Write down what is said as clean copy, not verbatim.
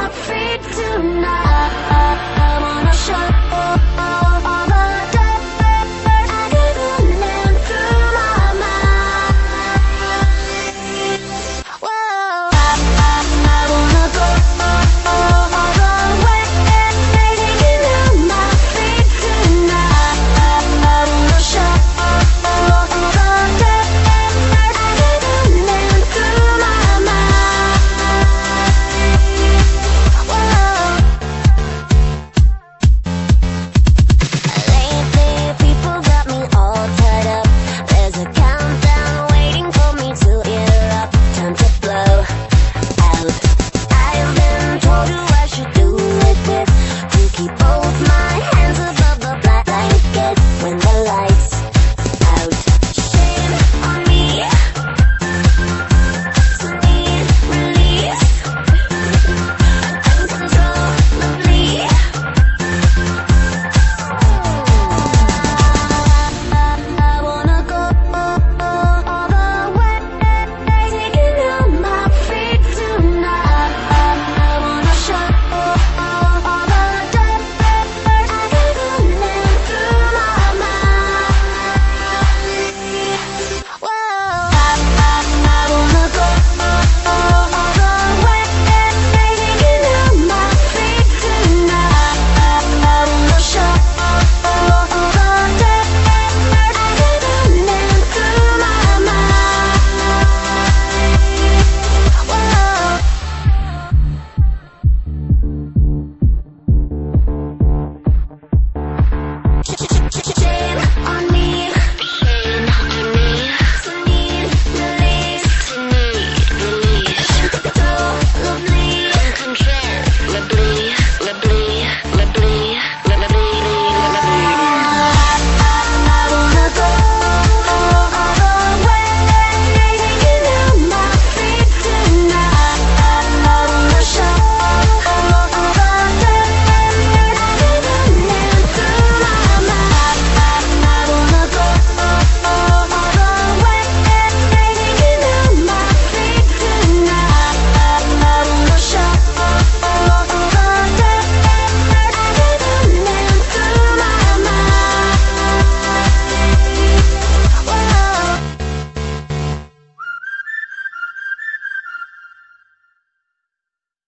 feet tonight. I wanna show all the dirt I get running through my mind. Whoa, I wanna go all the way, taking on my feet tonight. I wanna show all the dirt I get running through my mind. Lately, people got me all tied up. There's a countdown waiting for me to erupt. Time to blow out.